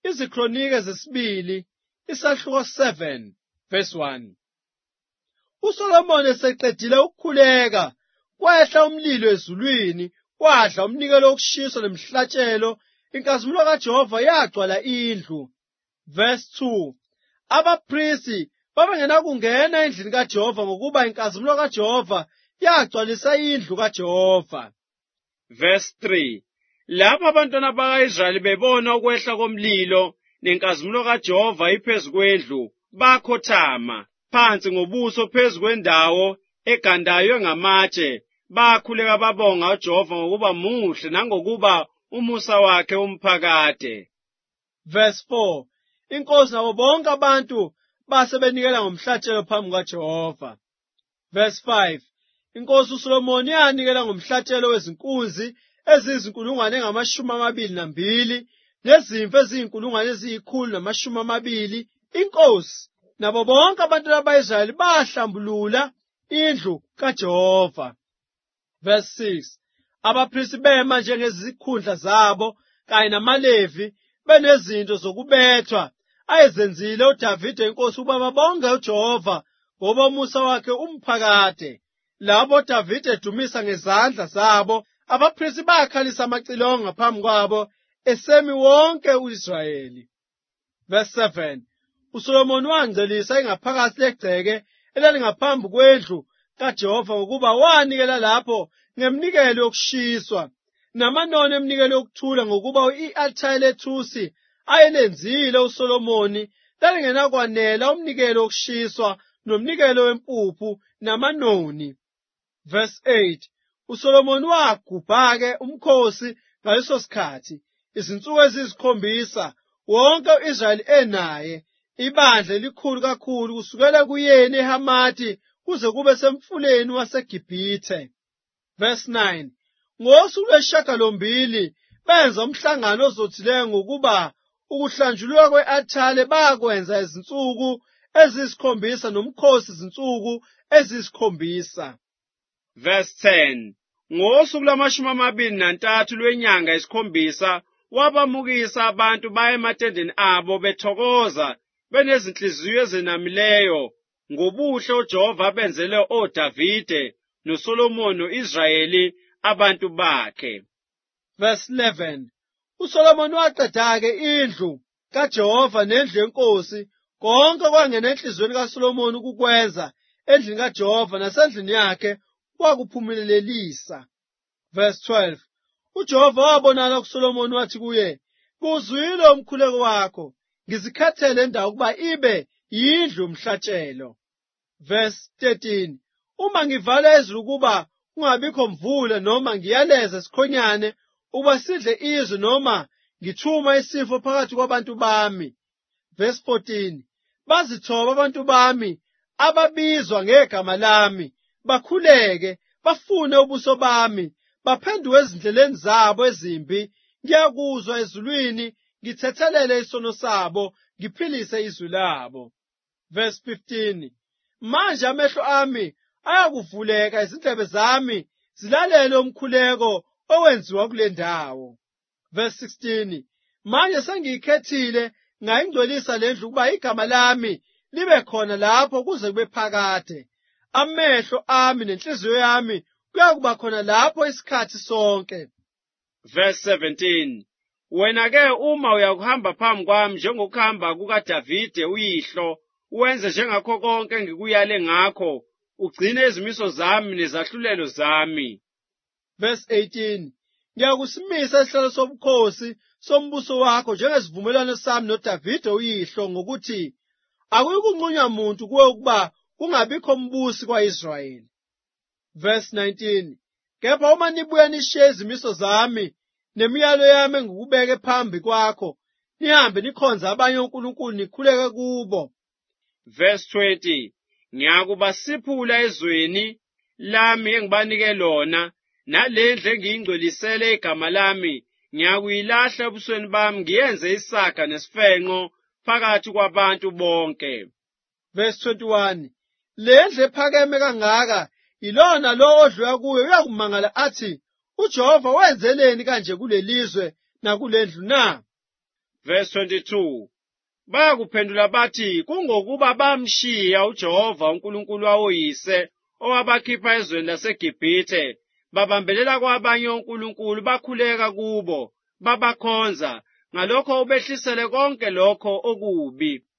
Izikronike zesibili, isahluko 7, verse 1. USolomoni eseqedile ukukhuleka, kwehla umlilo ezulwini, wadla umnikelo wokushiswa nemihlatshelo, inkazimulo kaJehova yagcwala indlu. Verse 2. Abaphristi babengenakungena endlini kaJehova ngokuba inkazimulo kaJehova yagcwalisa indlu kaJehova. Verse 3. Lapho abantwana baka-Israyeli bebona ukwehla komlilo nenkazimulo kaJehova iphezu kwendlu, bakhothama phansi ngobuso phezu kwendawo egandaywe ngamatshe, bakhuleka babonga uJehova ngokuba muhle nangokuba umusa wakhe umphakade. Verse 4. Inkosi nabo bonke abantu base benikela ngomhlatshelo phambi kukaJehova. Verse 5. Inkosi uSolomoni yanikela ngomhlatshelo wezinkunzi eziyizinkulungwane 22 nezimvu eziyi120. Inkosi nabo bonke abantu baka-Israyeli bahlambulula indlu kaJehova. Verse 6. Abaphristi bema njengezikhundla zabo kanye namaLevi benezinto zokubethwa ayezenzile uDavide inkosi ukuba babonge uJehova ngoba umusa wakhe umphakade. Labo uDavide edumisa ngezandla zabo, abaphristi bakhalisa amacilongo ngaphambi kwabo esemi wonke u-Israyeli. Verse 7. USolomoni wangcelisa ingaphakathi legceke elalingaphambi kwendlu kaJehova ngokuba wanikela lapho ngeminikelo yokushiswa namanono eminikelo yokuthula, ngokuba i-althari lethusi ayelenzile uSolomoni lalingenakwanela umnikelo wokushiswa nomnikelo wempuphu namanoni. Verse 8. USolomoni wagubha-ke umkhosi ngaleso sikhathi izinsuku eziyisi7, wonke u-Israyeli enaye, ibandla elikhulu kakhulu kusukela kuyeni eHamathi kuze kube semfuleni waseGibhithe. Verse 9. Ngosuku lwesishiyagalombili benza umhlangano ozothileyo ngokuba ukuhlanjululwa kwe-althari bakwenza izinsuku eziyisi7 nomkhosi izinsuku eziyisi7. Verse 10. Ngosuku lwama-23 lwenyanga yesi7 wabamukisa abantu baya ematendeni abo bethokoza, benezinhliziyo ezinamileyo ngobuhle uJehova abenzele oDavide noSolomoni no-Israyeli abantu bakhe. Verse 11. USolomoni waqeda-ke indlu kaJehova nendlu yenkosi, konke kwangena enhliziyweni kaSolomoni ukukwenza endlini kaJehova nasendlini yakhe wakuphumelelisa. Verse 12. UJehova wabonana kuSolomoni wathi kuye, "Kuzwile umkhuleko wakho, ngizikhethele indawo ukuba ibe yindlu yomhlatshelo." Verse 13. Uma ngivala izulu ukuba kungabikho mvula noma ngiyaleza isikhonyane ukuba sidle izwe noma ngithuma isifo phakathi kwabantu bami. Verse 14. Bazithoba abantu bami ababizwa ngegama lami, bakhuleke, bafune ubuso bami, baphenduke ezindleleni zabo ezimbi. Ngiyakuzwa ezulwini, ngithethelele isono sabo, ngiphilise izwi labo. Verse 15. Manje amehlo ami ayakuvuleka, izindlebe zami zilalele umkhuleko owenziwa kule ndawo. Verse 16. Manje sengiyikhethile ngayingcwelisa lendlu ukuba igama lami libe khona lapho kuze kube phakade. Amehlo ami nenhliziyo yami kuyakuba khona lapho isikhathi sonke. Verse 17. Wena-ke uma uyakuhamba phambi kwami njengokuhamba kukaDavide uyihlo, wenze njengakho konke engikuyale ngakho, ugcine izimiso zami nezahlulelo zami. Verse 18. Ngiyakusimisa isihlalo sobukhosi sombuso wakho njengesivumelwano sami noDavide uyihlo, ngokuthi akuyikunqunywa muntu kuwe ukuba kungabikho mbusi kwa-Israyeli. Verse 19. Kepha uma nibuya nishiye izimiso zami nemiyalo yami engikubeke phambi kwakho, nihambe nikhonze abanye onkulunkulu nikhuleke kubo. Verse 20. Ngiyakubasiphula ezweni lami engibanike lona, nalendlu engiyingcwelisele igama lami ngiyakuyilahla ebusweni bami, ngiyenze isaga nesifenqo phakathi kwabantu bonke. Verse 21. Lendlu ephakeme kangaka ilona lo odlula kuyo uyakumangala athi, uJehova wenzeleni kanje kulelizwe nakulendlu na? Verse 22. Bayakuphendula bathi, kungokuba bamshiya uJehova uNkulunkulu wawoyise, owabakhipha ezweni laseGibhithe, babambelela kwabanye onkulunkulu, bakhuleka kubo, babakhonza, ngalokho ubehlisele konke lokho okubi.